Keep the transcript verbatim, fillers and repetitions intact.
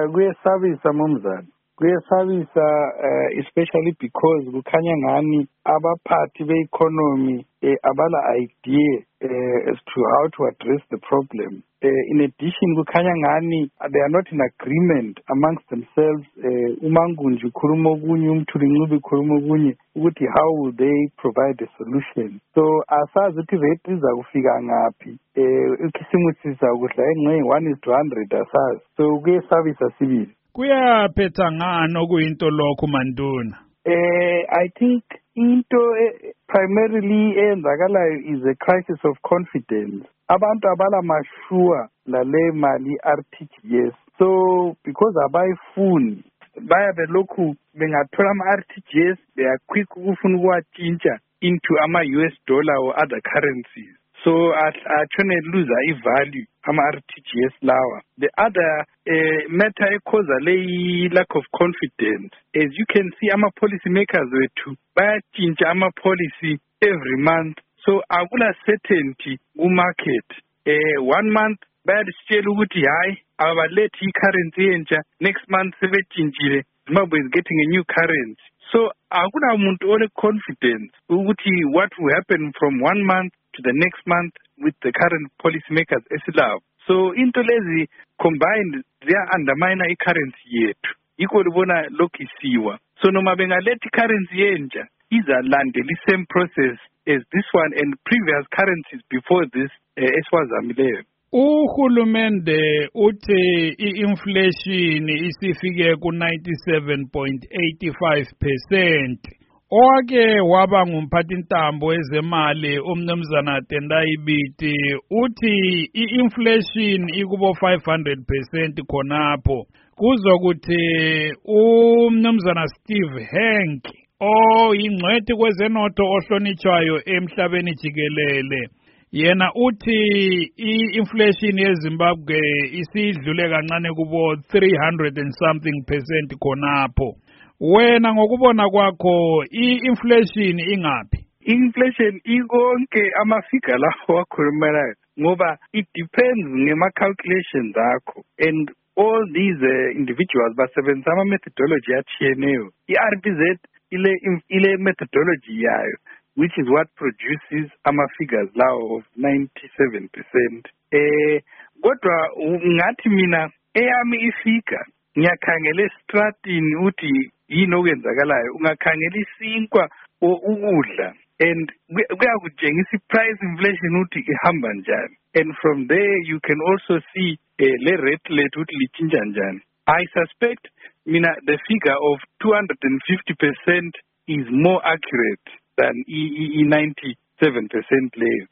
uh, kuyesabisa mumzana kuyesabisa uh, especially because kukhanya ngani abaphathi be-economy eh, abala idea uh, as to how to address the problem. Uh, in addition kukhanya ngani they are not in agreement amongst themselves. uh, umangunju ukhuluma okunye umthulincubi ukhuluma okunye ukuthi how will they provide a solution. So asazi ukuthi rate iza kufika ngaphi eh ikhisimuthi sizakudla engxe one is to one hundred asazi. So kuyesabisa sibili. Kuyaphetha ngani okuyinto lokho Mantuna? Eh I think into eh, primarily eyenzakalayo is a crisis of confidence. Abantu abala mashua lale mali R T G S. So because abayifuni baya belokhu bengathola ama R T G S they are quick ukufuna ukuwatshintsha into ama U S dollar or other currencies. So atshone lose i-value ama-R T G S lawa. The other uh, matter causa le lack of confidence. As you can see, ama-policy makers wethu bayatshintsha ama-policy every month. So akula certainty ku-market. Uh, one month bayasitshela ukuthi hayi abalethi i-currency entsha, next month sebetshintshile, Zimbabwe is getting a new currency. So akuna muntu ole confidence ukuthi what will happen from one month to the next month with the current policymakers esilawo. So into lezi combined ziya undermine i-currency yethu. Iko libona lokhu isiwa. So noma bengalethi currency entsha izalandela i-same process as this one and previous currencies before this uh, esiwazamileyo. Uhulumende uthi i-inflation isifike ku ninety-seven point eight five percent. Oke waba ngumphathintambo ezemali umnumzana Tendai Biti uthi i-inflation ikubo five hundred percent khonapho. Kuzokuthi umnumzana Steve Hank oyingcwethi kwezenotho ohlonitshwayo emhlabeni jikelele yena uthi i-inflation yeZimbabwe isidlule kancane kubo three hundred and something percent khonapho. Wena ngokubona kwakho i-inflation ingapi? Inflation ikonke amafigure lawo wakhulumela ngoba it depends ngema calculations akho and all these uh, individuals basebenzisa ama methodology atshiyeneyo. I-R B Z ile ile methodology yayo which is what produces ama figures lawo of ninety-seven percent. Eh kodwa ngathi mina eyami ifigure ngiyakhangela estratini uthi yini okwenzakalayo ungakhangela isinkwa ukudla and kuyakutshengisa price inflation uthi ihamba njani and from there you can also see uh, le rate lethu uthi lichinja njani. I suspect mina the figure of two hundred fifty percent is more accurate than i ninety-seven percent leyo.